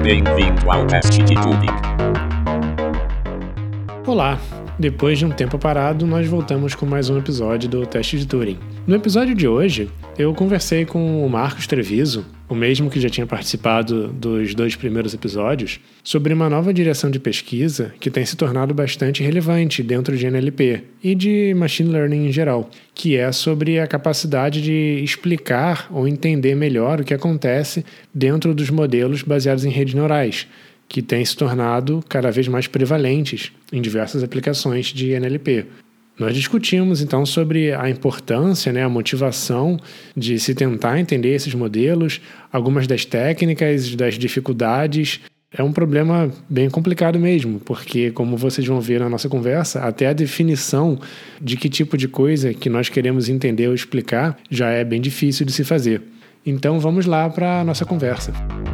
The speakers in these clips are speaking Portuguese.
Bem-vindo ao teste de Turing. Olá! Depois de um tempo parado, nós voltamos com mais um episódio do Teste de Turing. No episódio de hoje, eu conversei com o Marcos Treviso, o mesmo que já tinha participado dos 2 primeiros episódios, sobre uma nova direção de pesquisa que tem se tornado bastante relevante dentro de NLP e de Machine Learning em geral, que é sobre a capacidade de explicar ou entender melhor o que acontece dentro dos modelos baseados em redes neurais, que têm se tornado cada vez mais prevalentes em diversas aplicações de NLP. Nós discutimos, então, sobre a importância, a motivação de se tentar entender esses modelos, algumas das técnicas, das dificuldades. É um problema bem complicado mesmo, porque, como vocês vão ver na nossa conversa, até a definição de que tipo de coisa que nós queremos entender ou explicar já é bem difícil de se fazer. Então, vamos lá para a nossa conversa.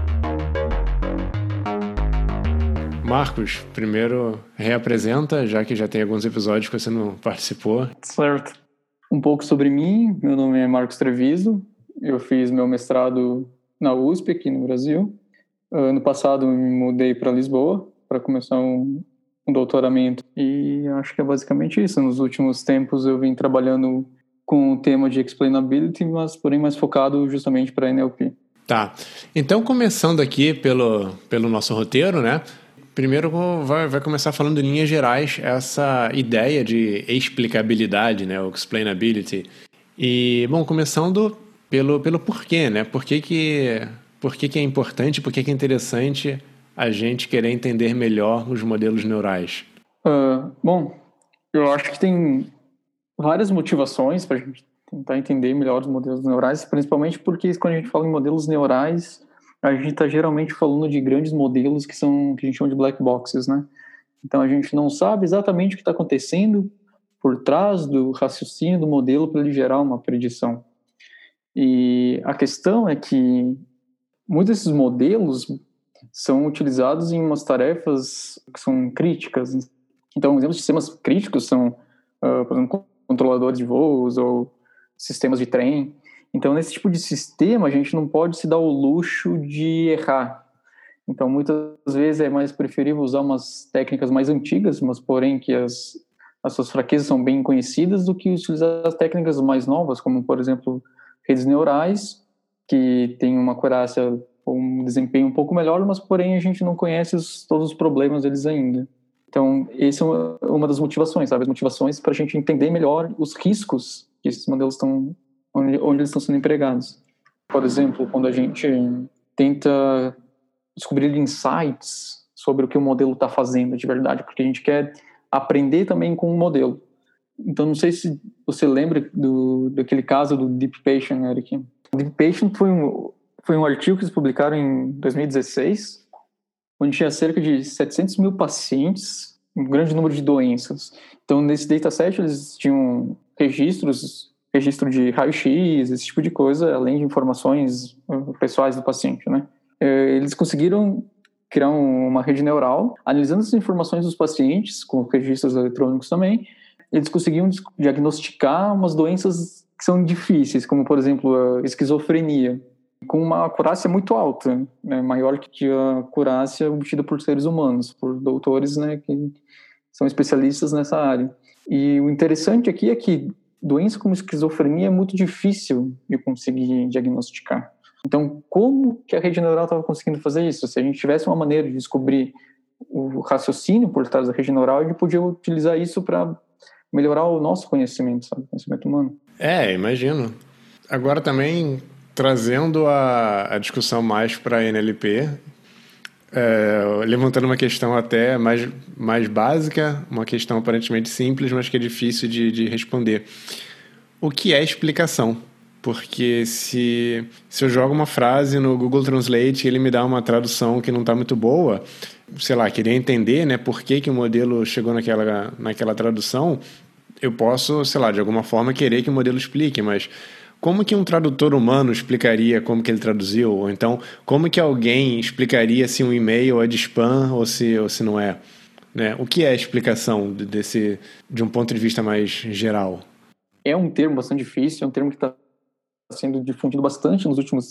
Marcos, primeiro reapresenta, já que já tem alguns episódios que você não participou. Certo. Um pouco sobre mim, meu nome é Marcos Treviso, eu fiz meu mestrado na USP aqui no Brasil. Ano passado me mudei para Lisboa para começar um doutoramento e acho que é basicamente isso. Nos últimos tempos eu vim trabalhando com o tema de explainability, mas porém mais focado justamente para NLP. Tá, então começando aqui pelo nosso roteiro, Primeiro vai começar falando em linhas gerais essa ideia de explicabilidade, o explainability. E, bom, começando pelo porquê, Por que é importante, por que é interessante a gente querer entender melhor os modelos neurais? Bom, eu acho que tem várias motivações para a gente tentar entender melhor os modelos neurais, principalmente porque quando a gente fala em modelos neurais, a gente está geralmente falando de grandes modelos que a gente chama de black boxes, Então a gente não sabe exatamente o que está acontecendo por trás do raciocínio do modelo para ele gerar uma predição. E a questão é que muitos desses modelos são utilizados em umas tarefas que são críticas. Então, exemplos de sistemas críticos são, por exemplo, controladores de voos ou sistemas de trem. Então, nesse tipo de sistema, a gente não pode se dar o luxo de errar. Então, muitas vezes é mais preferível usar umas técnicas mais antigas, mas porém que as suas fraquezas são bem conhecidas, do que utilizar as técnicas mais novas, como, por exemplo, redes neurais, que têm uma acurácia ou um desempenho um pouco melhor, mas porém a gente não conhece todos os problemas deles ainda. Então, essa é uma das motivações, As motivações para a gente entender melhor os riscos que esses modelos estão onde eles estão sendo empregados. Por exemplo, quando a gente tenta descobrir insights sobre o que o modelo está fazendo de verdade, porque a gente quer aprender também com o modelo. Então, não sei se você lembra daquele caso do Deep Patient, Eric. O Deep Patient foi um artigo que eles publicaram em 2016, onde tinha cerca de 700 mil pacientes, um grande número de doenças. Então, nesse dataset, eles tinham registro de raio-x, esse tipo de coisa, além de informações pessoais do paciente, Eles conseguiram criar uma rede neural, analisando as informações dos pacientes, com registros eletrônicos também, eles conseguiam diagnosticar umas doenças que são difíceis, como, por exemplo, a esquizofrenia, com uma acurácia muito alta, maior que a acurácia obtida por seres humanos, por doutores, que são especialistas nessa área. E o interessante aqui é que doença como esquizofrenia é muito difícil de conseguir diagnosticar. Então, como que a rede neural estava conseguindo fazer isso? Se a gente tivesse uma maneira de descobrir o raciocínio por trás da rede neural, a gente podia utilizar isso para melhorar o nosso conhecimento, o conhecimento humano. Imagino. Agora também, trazendo a discussão mais para a NLP, levantando uma questão até mais básica, uma questão aparentemente simples, mas que é difícil de responder. O que é explicação? Porque se eu jogo uma frase no Google Translate e ele me dá uma tradução que não está muito boa, queria entender, por que o modelo chegou naquela tradução, eu posso, de alguma forma querer que o modelo explique, mas como que um tradutor humano explicaria como que ele traduziu? Ou então, como que alguém explicaria se um e-mail é de spam ou se não é? O que é a explicação de um ponto de vista mais geral? É um termo bastante difícil, é um termo que está sendo difundido bastante nos últimos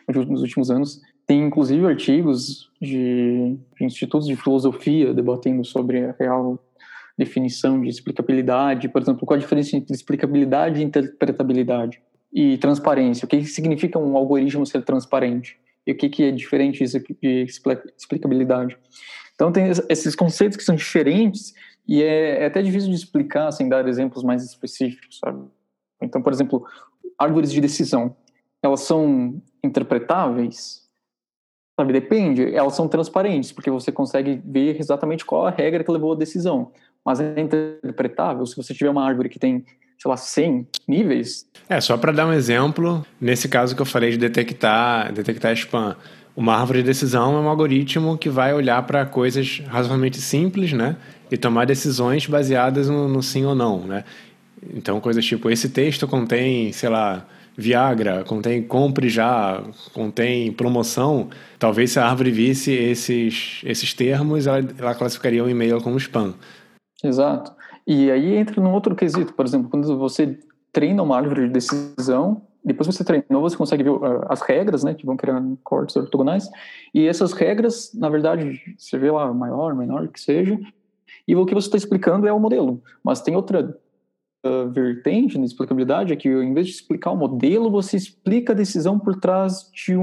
nos últimos anos. Tem, inclusive, artigos de institutos de filosofia debatendo sobre a real definição de explicabilidade. Por exemplo, qual a diferença entre explicabilidade e interpretabilidade? E transparência. O que significa um algoritmo ser transparente? E o que é diferente de explicabilidade? Então, tem esses conceitos que são diferentes e é até difícil de explicar sem dar exemplos mais específicos, sabe? Então, por exemplo, árvores de decisão, elas são interpretáveis? Sabe, depende. Elas são transparentes, porque você consegue ver exatamente qual a regra que levou à decisão. Mas é interpretável? Se você tiver uma árvore que tem, sei lá, 100 níveis... Só para dar um exemplo, nesse caso que eu falei de detectar spam, uma árvore de decisão é um algoritmo que vai olhar para coisas razoavelmente simples, né? E tomar decisões baseadas no sim ou não, né? Então, coisas tipo, esse texto contém, sei lá, Viagra, contém compre já, contém promoção. Talvez se a árvore visse esses termos, ela classificaria o e-mail como spam. Exato. E aí entra num outro quesito, por exemplo, quando você treina uma árvore de decisão, depois que você treinou, você consegue ver as regras, né, que vão criar cortes ortogonais, e essas regras, na verdade, você vê lá maior, menor, que seja, e o que você está explicando é o modelo. Mas tem outra vertente na explicabilidade, é que em vez de explicar o modelo, você explica a decisão por trás de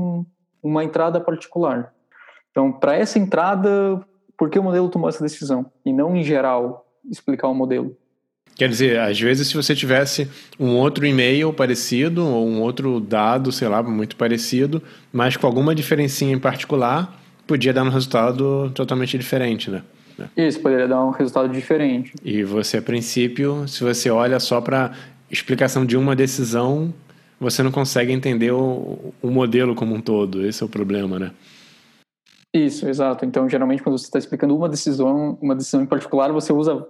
uma entrada particular. Então, para essa entrada, por que o modelo tomou essa decisão? E não, em geral, explicar o modelo. Quer dizer, às vezes se você tivesse um outro e-mail parecido ou um outro dado, sei lá, muito parecido, mas com alguma diferencinha em particular, podia dar um resultado totalmente diferente, né? Isso, poderia dar um resultado diferente. E você, a princípio, se você olha só para explicação de uma decisão, você não consegue entender o modelo como um todo. Esse é o problema, né? Isso, exato. Então, geralmente, quando você está explicando uma decisão em particular, você usa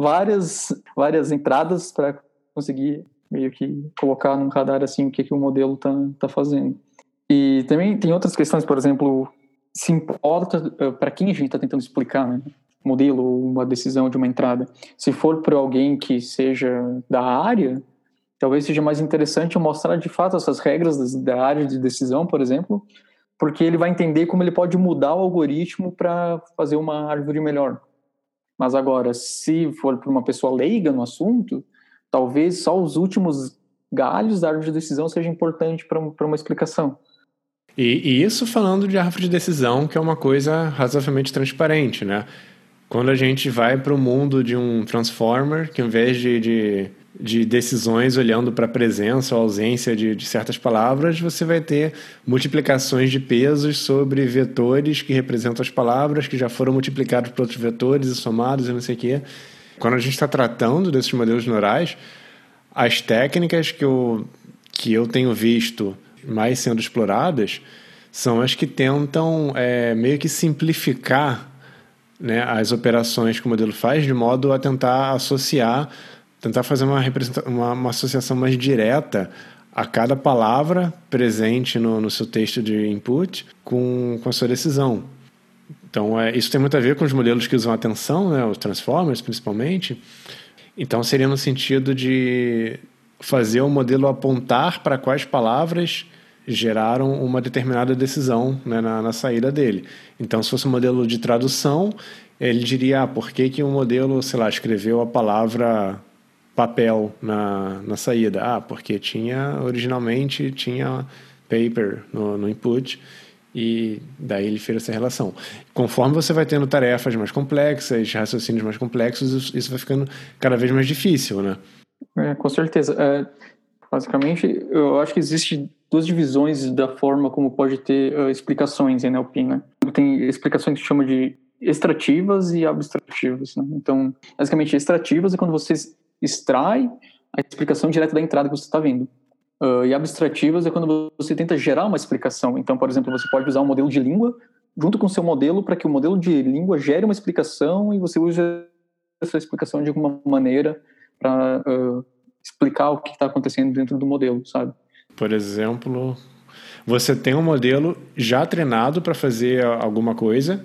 várias entradas para conseguir meio que colocar num radar assim o que o modelo tá fazendo. E também tem outras questões, por exemplo, se importa para quem a gente está tentando explicar, né? Modelo ou uma decisão de uma entrada. Se for para alguém que seja da área, talvez seja mais interessante eu mostrar de fato essas regras da área de decisão, por exemplo, porque ele vai entender como ele pode mudar o algoritmo para fazer uma árvore melhor. Mas agora, se for para uma pessoa leiga no assunto, talvez só os últimos galhos da árvore de decisão seja importante para uma explicação. E isso falando de árvore de decisão, que é uma coisa razoavelmente transparente, né? Quando a gente vai para o mundo de um transformer, que ao invés de decisões olhando para a presença ou ausência de certas palavras, você vai ter multiplicações de pesos sobre vetores que representam as palavras, que já foram multiplicados por outros vetores e somados e não sei o quê. Quando a gente está tratando desses modelos neurais, as técnicas que eu tenho visto mais sendo exploradas são as que tentam meio que simplificar, né, as operações que o modelo faz, de modo a tentar fazer uma associação mais direta a cada palavra presente no seu texto de input com a sua decisão. Então, isso tem muito a ver com os modelos que usam atenção, né, os transformers principalmente. Então, seria no sentido de fazer o modelo apontar para quais palavras geraram uma determinada decisão, né, na saída dele. Então, se fosse um modelo de tradução, ele diria por que o modelo, sei lá, escreveu a palavra papel na saída. Porque originalmente tinha paper no input, e daí ele fez essa relação. Conforme você vai tendo tarefas mais complexas, raciocínios mais complexos, isso vai ficando cada vez mais difícil, né? Com certeza. Basicamente, eu acho que existe duas divisões da forma como pode ter explicações em NLP, né? Tem explicações que chama de extrativas e abstrativas, né? Então, basicamente, extrativas é quando você extrai a explicação direta da entrada que você está vendo. E abstrativas é quando você tenta gerar uma explicação. Então, por exemplo, você pode usar um modelo de língua junto com o seu modelo para que o modelo de língua gere uma explicação e você use essa explicação de alguma maneira para explicar o que está acontecendo dentro do modelo, sabe? Por exemplo, você tem um modelo já treinado para fazer alguma coisa,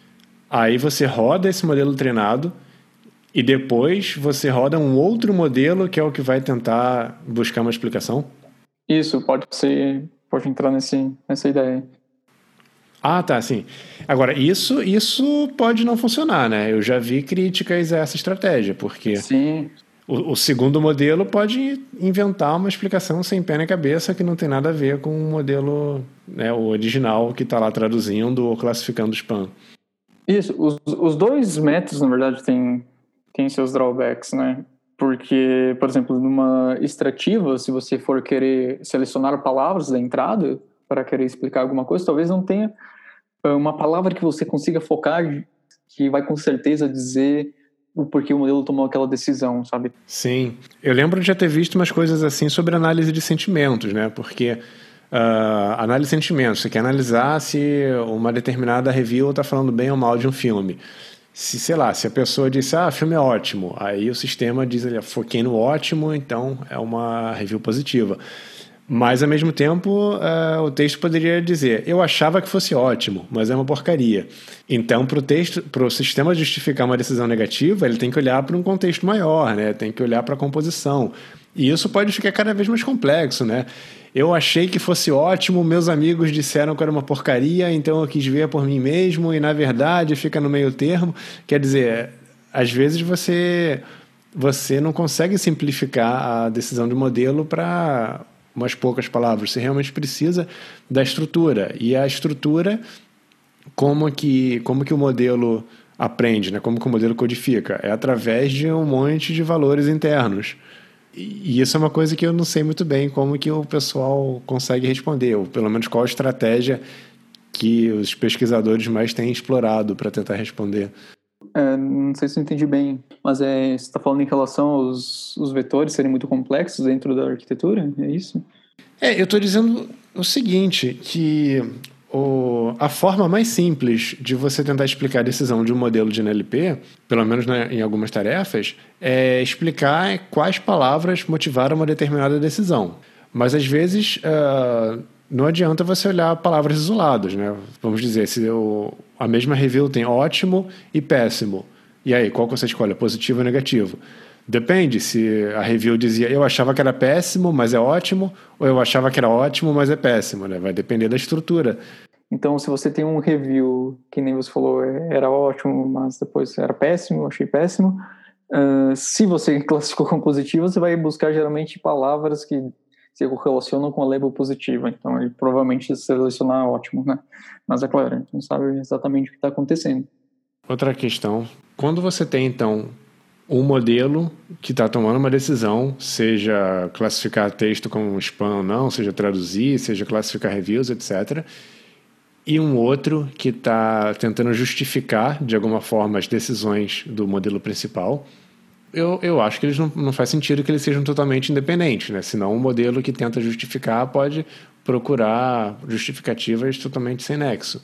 aí você roda esse modelo treinado e depois você roda um outro modelo que é o que vai tentar buscar uma explicação? Isso, pode ser pode entrar nessa ideia. Ah, tá, sim. Agora, isso pode não funcionar, né? Eu já vi críticas a essa estratégia, porque Sim. o segundo modelo pode inventar uma explicação sem pé nem cabeça que não tem nada a ver com o modelo, né, o original que está lá traduzindo ou classificando spam. Isso, os dois métodos, na verdade, têm seus drawbacks, né? Porque, por exemplo, numa extrativa, se você for querer selecionar palavras da entrada para querer explicar alguma coisa, talvez não tenha uma palavra que você consiga focar que vai com certeza dizer o porquê o modelo tomou aquela decisão, sabe? Sim. Eu lembro de já ter visto umas coisas assim sobre análise de sentimentos, né? Porque análise de sentimentos, você quer analisar se uma determinada review está falando bem ou mal de um filme. Sei lá, se a pessoa disse, o filme é ótimo, aí o sistema diz, foquei no ótimo, então é uma review positiva. Mas, ao mesmo tempo, o texto poderia dizer, eu achava que fosse ótimo, mas é uma porcaria. Então, para o sistema justificar uma decisão negativa, ele tem que olhar para um contexto maior, né? Tem que olhar para a composição. E isso pode ficar cada vez mais complexo, né? Eu achei que fosse ótimo, meus amigos disseram que era uma porcaria, então eu quis ver por mim mesmo, e na verdade fica no meio termo. Quer dizer, às vezes você não consegue simplificar a decisão de modelo para umas poucas palavras. Você realmente precisa da estrutura. E a estrutura, como que o modelo aprende, né? Como que o modelo codifica? É através de um monte de valores internos. E isso é uma coisa que eu não sei muito bem como que o pessoal consegue responder, ou pelo menos qual a estratégia que os pesquisadores mais têm explorado para tentar responder. Não sei se eu entendi bem, mas você está falando em relação aos vetores serem muito complexos dentro da arquitetura? É isso? Eu estou dizendo o seguinte, que a forma mais simples de você tentar explicar a decisão de um modelo de NLP, pelo menos em algumas tarefas, é explicar quais palavras motivaram uma determinada decisão. Mas, às vezes, não adianta você olhar palavras isoladas, né? Vamos dizer, se a mesma review tem ótimo e péssimo. E aí, qual que você escolhe? Positivo ou negativo? Depende, se a review dizia eu achava que era péssimo, mas é ótimo, ou eu achava que era ótimo, mas é péssimo, né? Vai depender da estrutura. Então, se você tem um review, que nem você falou, era ótimo, mas depois era péssimo, achei péssimo, se você classificou como positivo, você vai buscar geralmente palavras que se correlacionam com a label positiva. Então, ele provavelmente selecionar ótimo, né? Mas é claro, a gente não sabe exatamente o que está acontecendo. Outra questão, quando você tem, então, um modelo que está tomando uma decisão, seja classificar texto como spam ou não, seja traduzir, seja classificar reviews, etc., e um outro que está tentando justificar, de alguma forma, as decisões do modelo principal, eu acho que eles não faz sentido que eles sejam totalmente independentes, né? Senão um modelo que tenta justificar pode procurar justificativas totalmente sem nexo.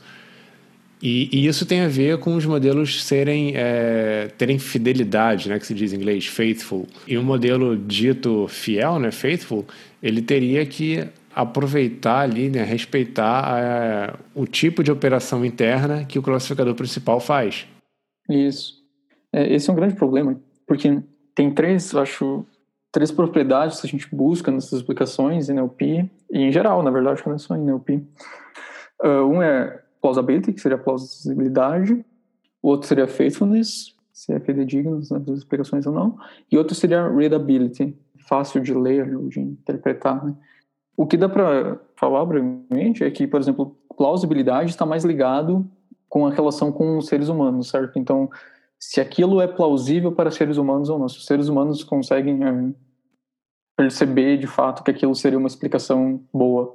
E isso tem a ver com os modelos terem fidelidade, né, que se diz em inglês, faithful. E um modelo dito fiel, né, faithful, ele teria que aproveitar ali, né, respeitar o tipo de operação interna que o classificador principal faz. Isso. Esse é um grande problema, porque tem três propriedades que a gente busca nessas aplicações em NLP, e em geral, na verdade, não é só em NLP. Um é plausibility, que seria a plausibilidade, o outro seria faithfulness, se é fidedigno nas explicações ou não, e outro seria readability, fácil de ler ou de interpretar, né? O que dá para falar brevemente é que, por exemplo, plausibilidade está mais ligado com a relação com os seres humanos, certo? Então, se aquilo é plausível para seres humanos ou não, se os seres humanos conseguem perceber de fato que aquilo seria uma explicação boa.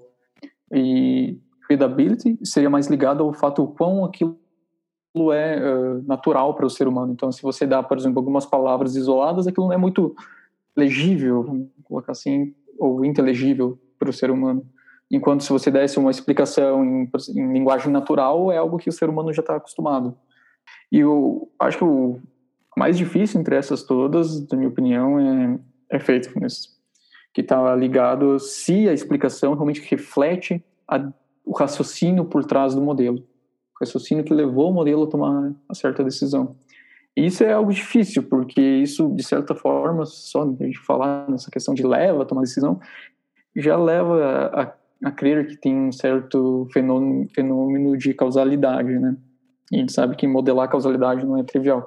E readability seria mais ligado ao fato quão aquilo é natural para o ser humano. Então, se você dá, por exemplo, algumas palavras isoladas, aquilo não é muito legível, vamos colocar assim, ou inteligível para o ser humano. Enquanto se você desse uma explicação em linguagem natural, é algo que o ser humano já está acostumado. E eu acho que o mais difícil entre essas todas, na minha opinião, é faithfulness, que está ligado se a explicação realmente reflete o raciocínio por trás do modelo, o raciocínio que levou o modelo a tomar uma certa decisão. E isso é algo difícil, porque isso, de certa forma, só a gente falar nessa questão de leva a tomar decisão, já leva a crer que tem um certo fenômeno de causalidade, né? E a gente sabe que modelar causalidade não é trivial.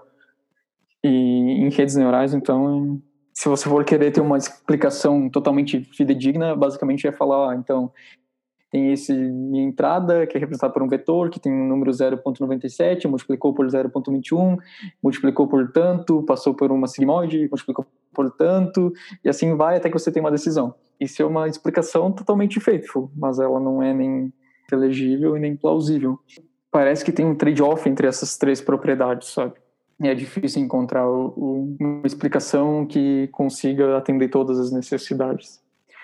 E em redes neurais, então, se você for querer ter uma explicação totalmente fidedigna, basicamente é falar, então, tem minha entrada, que é representada por um vetor, que tem um número 0,97, multiplicou por 0,21, multiplicou por tanto, passou por uma sigmoide, multiplicou por tanto, e assim vai até que você tem uma decisão. Isso é uma explicação totalmente faithful, mas ela não é nem inteligível e nem plausível. Parece que tem um trade-off entre essas três propriedades, sabe? E é difícil encontrar uma explicação que consiga atender todas as necessidades.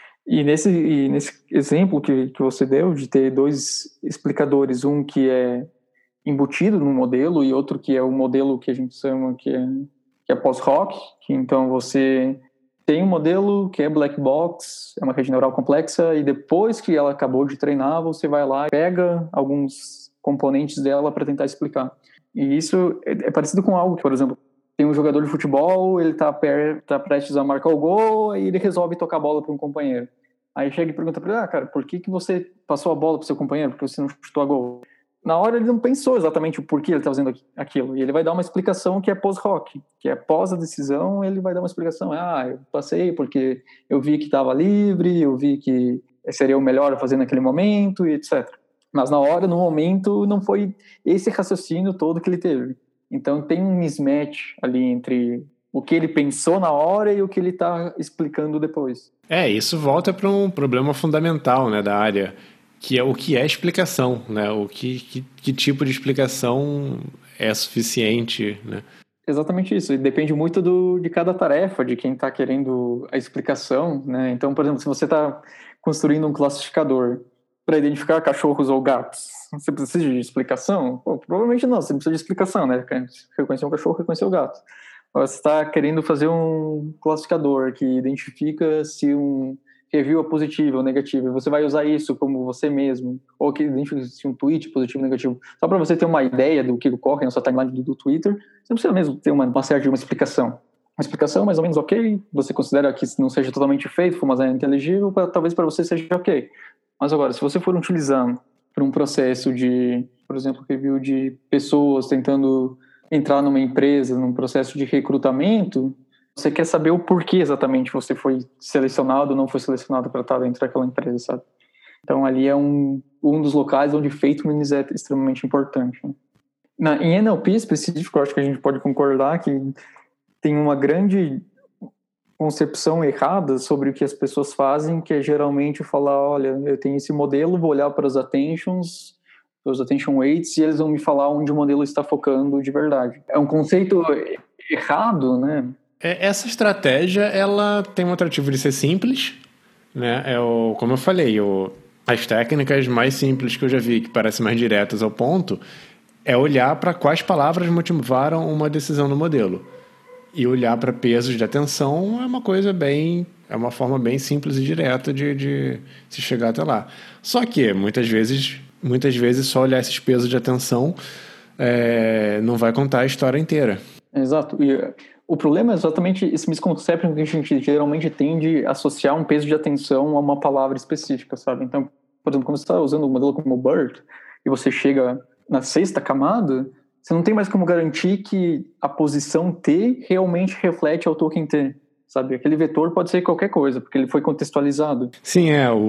E nesse exemplo que você deu, de ter dois explicadores, um que é embutido no modelo e outro que é o modelo que a gente chama que é post-hoc, que então você tem um modelo que é black box, é uma rede neural complexa, e depois que ela acabou de treinar, você vai lá e pega alguns componentes dela para tentar explicar. E isso é parecido com algo que, por exemplo, tem um jogador de futebol, ele tá prestes a marcar o gol, e ele resolve tocar a bola para um companheiro. Aí chega e pergunta para ele, cara, por que você passou a bola para o seu companheiro? Porque você não chutou a gol? Na hora ele não pensou exatamente o porquê ele está fazendo aquilo. E ele vai dar uma explicação que é post-hoc, que é após a decisão, ele vai dar uma explicação. Eu passei porque eu vi que estava livre, eu vi que seria o melhor a fazer naquele momento, e etc. Mas na hora, no momento, não foi esse raciocínio todo que ele teve. Então tem um mismatch ali entre o que ele pensou na hora e o que ele está explicando depois. Isso volta para um problema fundamental, né, da área, que é o que é explicação, né? Que tipo de explicação é suficiente, né? Exatamente isso. E depende muito de cada tarefa, de quem está querendo a explicação, né? Então, por exemplo, se você está construindo um classificador para identificar cachorros ou gatos, você precisa de explicação? Provavelmente não, você precisa de explicação, né? Reconhecer um cachorro, reconhecer o gato. Você está querendo fazer um classificador que identifica se um review é positivo ou negativo, e você vai usar isso como você mesmo, ou que identifica se um tweet é positivo ou negativo, só para você ter uma ideia do que ocorre na sua timeline do Twitter, você não precisa mesmo ter uma certa de uma explicação. Uma explicação mais ou menos ok, você considera que não seja totalmente faithful, mas é inteligível, talvez para você seja ok. Mas agora, se você for utilizando para um processo de, por exemplo, review de pessoas tentando entrar numa empresa, num processo de recrutamento, você quer saber o porquê exatamente você foi selecionado ou não foi selecionado para estar dentro daquela empresa, sabe? Então, ali é um dos locais onde faithfulness é extremamente importante. Né? Em NLP específico, eu acho que a gente pode concordar que tem uma grande concepção errada sobre o que as pessoas fazem, que é geralmente falar, olha, eu tenho esse modelo, vou olhar para os attention weights, e eles vão me falar onde o modelo está focando de verdade. É um conceito errado, né? Essa estratégia, ela tem um atrativo de ser simples, né? Como eu falei, as técnicas mais simples que eu já vi, que parecem mais diretas ao ponto, é olhar para quais palavras motivaram uma decisão no modelo. E olhar para pesos de atenção é uma forma bem simples e direta de se chegar até lá. Só que, muitas vezes só olhar esses pesos de atenção não vai contar a história inteira. Exato. E o problema é exatamente esse misconception que a gente geralmente tende a associar um peso de atenção a uma palavra específica, sabe? Então, por exemplo, quando você está usando o modelo como o BERT e você chega na sexta camada, você não tem mais como garantir que a posição T realmente reflete ao token T, sabe? Aquele vetor pode ser qualquer coisa, porque ele foi contextualizado. Sim,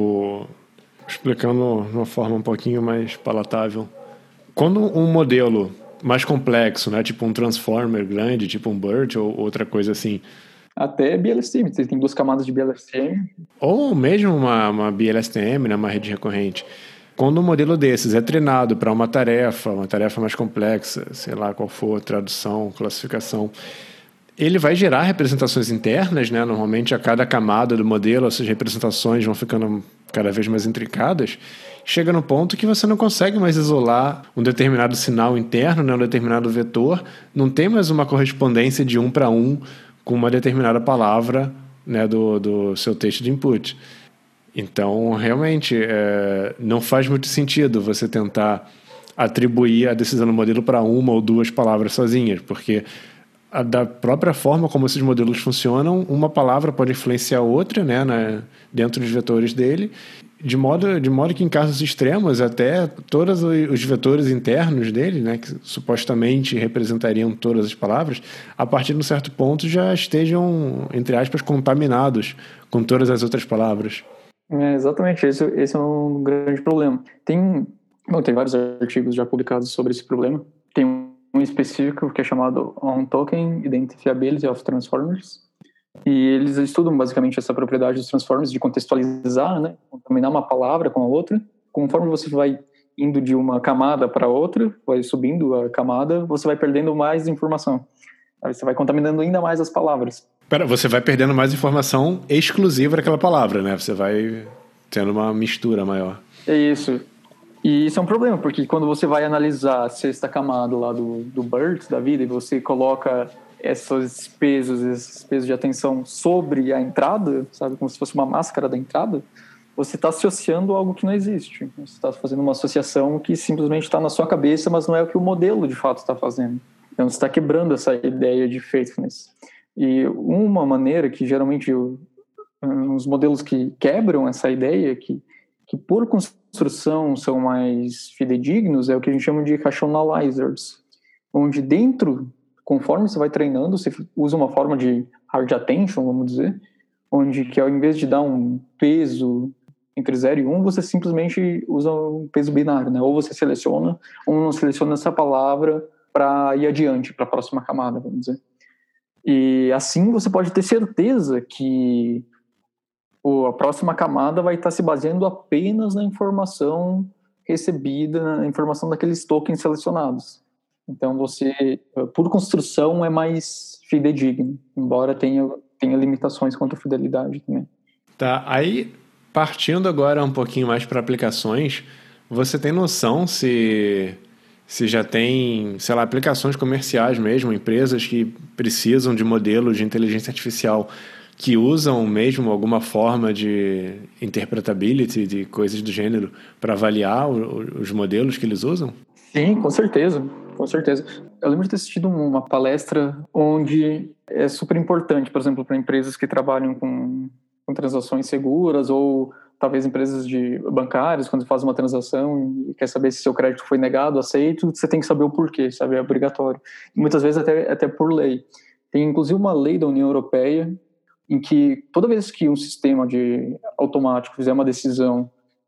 explicando de uma forma um pouquinho mais palatável. Quando um modelo mais complexo, né, tipo um transformer grande, tipo um BERT ou outra coisa assim. Até BLSTM, você tem 2 camadas de BLSTM. Ou mesmo uma BLSTM, né, uma rede recorrente. Quando um modelo desses é treinado para uma tarefa mais complexa, sei lá qual for, tradução, classificação, ele vai gerar representações internas, né? Normalmente a cada camada do modelo, essas representações vão ficando cada vez mais intricadas. Chega no ponto que você não consegue mais isolar um determinado sinal interno, né? Um determinado vetor, não tem mais uma correspondência de 1 para 1 com uma determinada palavra, né? do seu texto de input. Então, realmente, não faz muito sentido você tentar atribuir a decisão do modelo para 1 ou 2 palavras sozinhas, porque da própria forma como esses modelos funcionam, uma palavra pode influenciar outra, né, dentro dos vetores dele, De modo que em casos extremos, até todos os vetores internos dele, né, que supostamente representariam todas as palavras, a partir de um certo ponto já estejam, entre aspas, contaminados com todas as outras palavras. Exatamente, esse é um grande problema. Tem vários artigos já publicados sobre esse problema. Tem um específico que é chamado On Token Identifiability of Transformers, e eles estudam basicamente essa propriedade dos transformers de contextualizar, né, contaminar uma palavra com a outra. Conforme você vai indo de uma camada para outra, vai subindo a camada, você vai perdendo mais informação. Aí você vai contaminando ainda mais as palavras. Você vai perdendo mais informação exclusiva daquela palavra, né? Você vai tendo uma mistura maior. É isso. E isso é um problema, porque quando você vai analisar a sexta camada lá do BERT, da vida, e você coloca esses pesos de atenção sobre a entrada, sabe, como se fosse uma máscara da entrada, você está associando algo que não existe. Você está fazendo uma associação que simplesmente está na sua cabeça, mas não é o que o modelo de fato está fazendo. Então você está quebrando essa ideia de faithfulness. E uma maneira que geralmente os modelos que quebram essa ideia, que por construção são mais fidedignos, é o que a gente chama de rationalizers, onde dentro, conforme você vai treinando, você usa uma forma de hard attention, vamos dizer, onde que ao invés de dar um peso entre 0 e 1, você simplesmente usa um peso binário, né? Ou você seleciona, ou não seleciona essa palavra para ir adiante, para a próxima camada, vamos dizer. E assim você pode ter certeza que a próxima camada vai estar se baseando apenas na informação recebida, na informação daqueles tokens selecionados. Então você, por construção, é mais fidedigno, embora tenha limitações quanto à fidelidade também. Tá, aí partindo agora um pouquinho mais para aplicações, você tem noção se já tem, sei lá, aplicações comerciais mesmo, empresas que precisam de modelos de inteligência artificial que usam mesmo alguma forma de interpretability, de coisas do gênero, para avaliar os modelos que eles usam? Sim, com certeza. Com certeza. Eu lembro de ter assistido uma palestra onde é super importante, por exemplo, para empresas que trabalham com transações seguras, ou talvez empresas bancárias, quando faz uma transação e quer saber se seu crédito foi negado, aceito, você tem que saber o porquê, sabe? É obrigatório. E muitas vezes até por lei. Tem inclusive uma lei da União Europeia em que toda vez que um sistema automático fizer uma decisão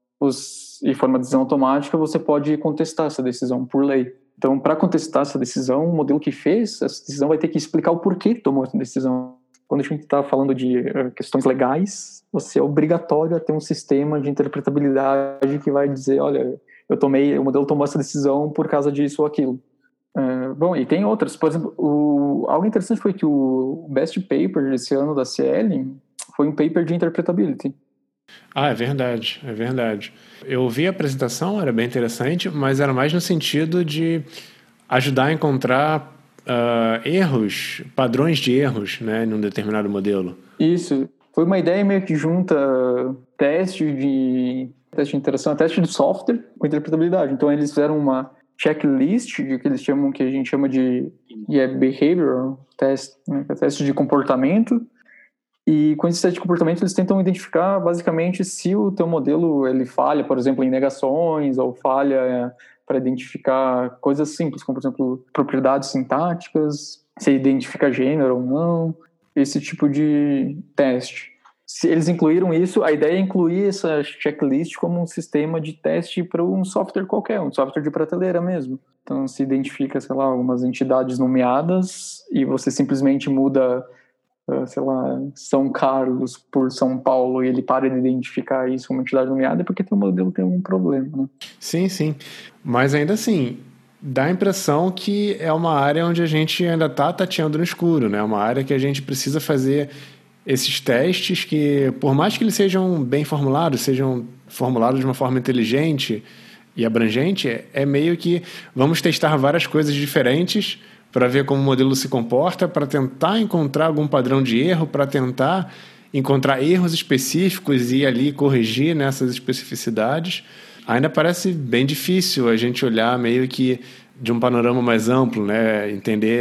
e for uma decisão automática, você pode contestar essa decisão por lei. Então, para contestar essa decisão, o modelo que fez essa decisão vai ter que explicar o porquê tomou essa decisão. Quando a gente está falando de questões legais, você é obrigatório a ter um sistema de interpretabilidade que vai dizer, olha, o modelo tomou essa decisão por causa disso ou aquilo. Bom, e tem outras. Por exemplo, algo interessante foi que o Best Paper desse ano da CL foi um paper de interpretability. Ah, é verdade. Eu vi a apresentação, era bem interessante, mas era mais no sentido de ajudar a encontrar erros, padrões de erros, né, num determinado modelo. Isso. Foi uma ideia meio que junta teste de interação, teste de software com interpretabilidade. Então, eles fizeram uma checklist, que a gente chama de behavioral test, né, teste de comportamento. E com esse teste de comportamento eles tentam identificar basicamente se o teu modelo ele falha, por exemplo, em negações, ou falha para identificar coisas simples, como por exemplo propriedades sintáticas, se identifica gênero ou não, esse tipo de teste. Se eles incluíram isso, a ideia é incluir essa checklist como um sistema de teste para um software qualquer, um software de prateleira mesmo. Então se identifica, sei lá, algumas entidades nomeadas e você simplesmente muda, sei lá, São Carlos por São Paulo, e ele para de identificar isso como entidade nomeada porque o modelo tem um problema, né? Sim. Mas ainda assim, dá a impressão que é uma área onde a gente ainda está tateando no escuro, né? É uma área que a gente precisa fazer esses testes que, por mais que eles sejam bem formulados, sejam formulados de uma forma inteligente e abrangente, é meio que vamos testar várias coisas diferentes para ver como o modelo se comporta, para tentar encontrar algum padrão de erro, para tentar encontrar erros específicos e ali corrigir nessas especificidades. Ainda parece bem difícil a gente olhar meio que de um panorama mais amplo, né? Entender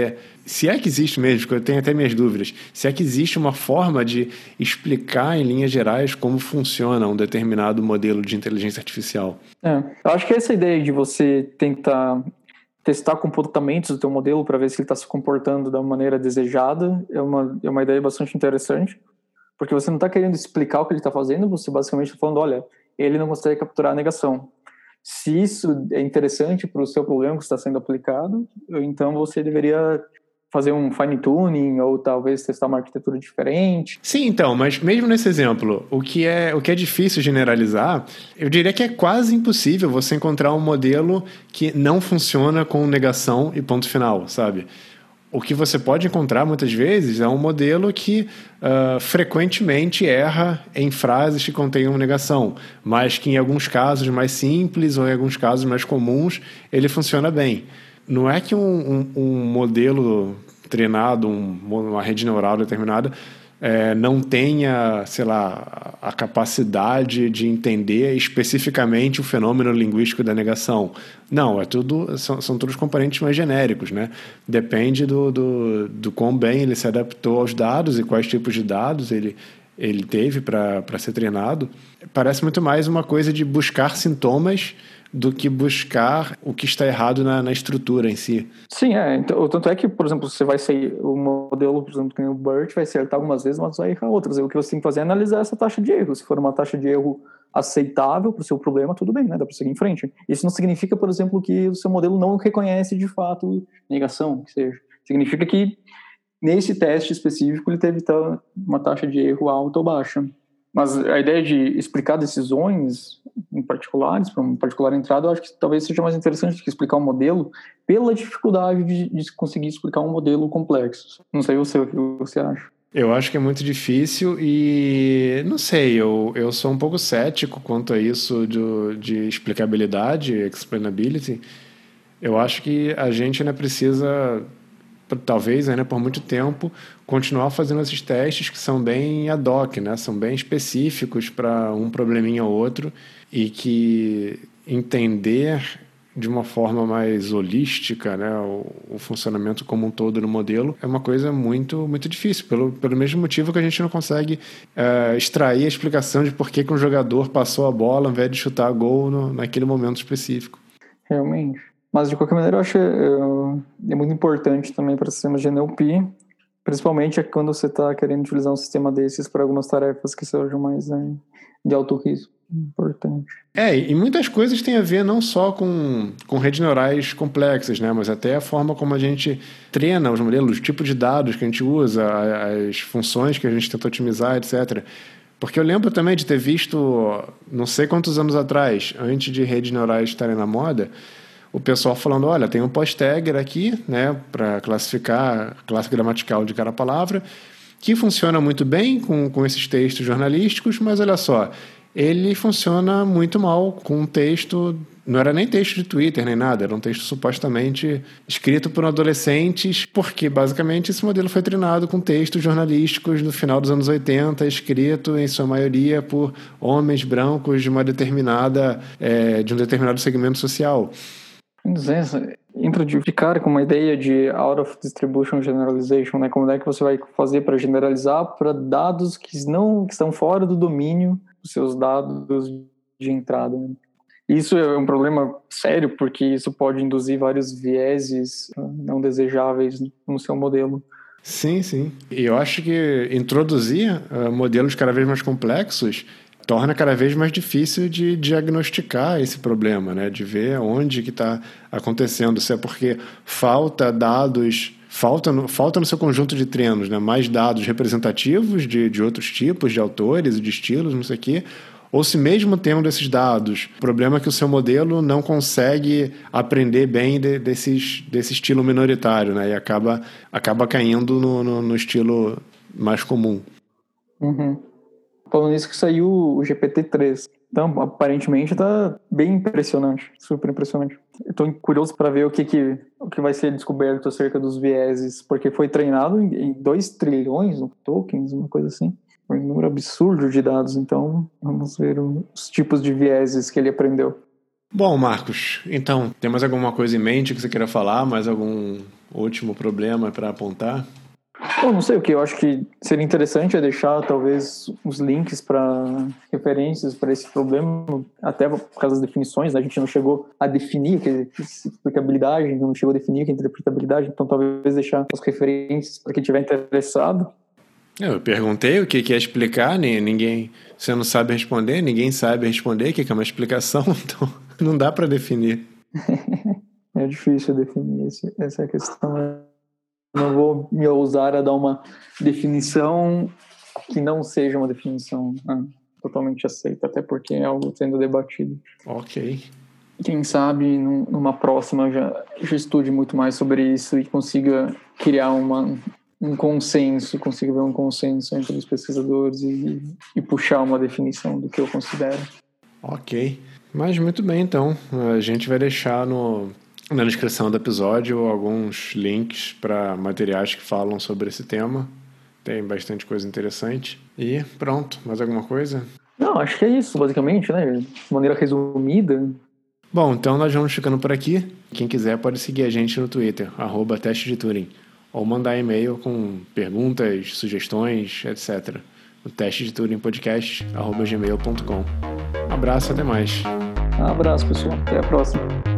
se é que existe mesmo, porque eu tenho até minhas dúvidas, se é que existe uma forma de explicar em linhas gerais como funciona um determinado modelo de inteligência artificial. Eu acho que essa ideia de você tentar testar comportamentos do teu modelo para ver se ele está se comportando da maneira desejada é uma ideia bastante interessante, porque você não está querendo explicar o que ele está fazendo, você basicamente está falando, olha, ele não consegue capturar a negação. Se isso é interessante para o seu problema que está sendo aplicado, então você deveria fazer um fine-tuning ou talvez testar uma arquitetura diferente. Sim, então, mas mesmo nesse exemplo, o que é difícil generalizar, eu diria que é quase impossível você encontrar um modelo que não funciona com negação e ponto final, sabe? O que você pode encontrar muitas vezes é um modelo que frequentemente erra em frases que contenham negação, mas que em alguns casos mais simples ou em alguns casos mais comuns ele funciona bem. Não é que um modelo treinado, uma rede neural determinada, não tenha, sei lá, a capacidade de entender especificamente o fenômeno linguístico da negação. Não, são todos componentes mais genéricos, né? Depende do quão bem ele se adaptou aos dados e quais tipos de dados ele teve para ser treinado. Parece muito mais uma coisa de buscar sintomas do que buscar o que está errado na estrutura em si. Sim, então, tanto é que, por exemplo, você vai sair o modelo, por exemplo, que o BERT vai acertar algumas vezes, mas vai errar outras. O que você tem que fazer é analisar essa taxa de erro. Se for uma taxa de erro aceitável para o seu problema, tudo bem, né? Dá para seguir em frente. Isso não significa, por exemplo, que o seu modelo não reconhece de fato negação, que seja. Significa que nesse teste específico ele teve uma taxa de erro alta ou baixa. Mas a ideia de explicar decisões em particulares, para uma particular entrada, eu acho que talvez seja mais interessante do que explicar um modelo pela dificuldade de conseguir explicar um modelo complexo. Não sei o que você acha. Eu acho que é muito difícil e, não sei, eu sou um pouco cético quanto a isso de explicabilidade, explainability. Eu acho que a gente ainda precisa, talvez ainda por muito tempo, continuar fazendo esses testes que são bem ad hoc, né? São bem específicos para um probleminha ou outro e que entender de uma forma mais holística, né, o funcionamento como um todo no modelo é uma coisa muito, muito difícil, pelo mesmo motivo que a gente não consegue extrair a explicação de por que um jogador passou a bola ao invés de chutar a gol naquele momento específico. Realmente. Mas, de qualquer maneira, eu acho é muito importante também para sistemas de NLP, principalmente quando você está querendo utilizar um sistema desses para algumas tarefas que sejam mais de alto risco. Importante. E muitas coisas têm a ver não só com redes neurais complexas, né, mas até a forma como a gente treina os modelos, o tipo de dados que a gente usa, as funções que a gente tenta otimizar, etc. Porque eu lembro também de ter visto, não sei quantos anos atrás, antes de redes neurais estarem na moda, o pessoal falando, olha, tem um post-tagger aqui, né, para classificar a classe gramatical de cada palavra, que funciona muito bem com esses textos jornalísticos, mas olha só, ele funciona muito mal com um texto, não era nem texto de Twitter nem nada, era um texto supostamente escrito por adolescentes, porque basicamente esse modelo foi treinado com textos jornalísticos no final dos anos 80, escrito em sua maioria por homens brancos de um determinado segmento social. Entra de cara com uma ideia de out of distribution generalization, né? Como é que você vai fazer para generalizar para dados que estão fora do domínio dos seus dados de entrada, né? Isso é um problema sério, porque isso pode induzir vários vieses não desejáveis no seu modelo. Sim, sim. E eu acho que introduzir modelos cada vez mais complexos torna cada vez mais difícil de diagnosticar esse problema, né? De ver onde que está acontecendo, se é porque falta dados, falta no seu conjunto de treinos, né? Mais dados representativos de outros tipos de autores e de estilos, não sei o quê, ou se mesmo tendo esses dados, o problema é que o seu modelo não consegue aprender bem desse estilo minoritário, né? E acaba caindo no estilo mais comum. Uhum. Falando nisso que saiu o GPT-3. Então, aparentemente está bem impressionante, super impressionante. Eu estou curioso para ver o que vai ser descoberto acerca dos vieses, porque foi treinado em 2 trilhões de tokens, uma coisa assim. Foi um número absurdo de dados, então vamos ver os tipos de vieses que ele aprendeu. Bom, Marcos, então, tem mais alguma coisa em mente que você queira falar? Mais algum último problema para apontar? Bom, não sei o que eu acho que seria interessante é deixar talvez os links para referências para esse problema, até por causa das definições, né? A gente não chegou a definir que é explicabilidade, não chegou a definir que é interpretabilidade, então talvez deixar as referências para quem estiver interessado. Eu perguntei o que é explicar, ninguém, você não sabe responder, ninguém sabe responder o que é uma explicação, então não dá para definir. É difícil definir, essa é a questão. Não vou me ousar a dar uma definição que não seja uma definição totalmente aceita, até porque é algo sendo debatido. Ok. Quem sabe numa próxima já estude muito mais sobre isso e consiga criar um consenso, consiga ver um consenso entre os pesquisadores e puxar uma definição do que eu considero. Ok. Mas muito bem, então. A gente vai deixar na descrição do episódio alguns links para materiais que falam sobre esse tema. Tem bastante coisa interessante. E pronto, mais alguma coisa? Não, acho que é isso, basicamente, né? De maneira resumida. Bom, então nós vamos ficando por aqui. Quem quiser pode seguir a gente no Twitter, @Teste de Turing, ou mandar e-mail com perguntas, sugestões, etc. no testedeturingpodcast@gmail.com. Abraço, até mais. Um abraço, pessoal. Até a próxima.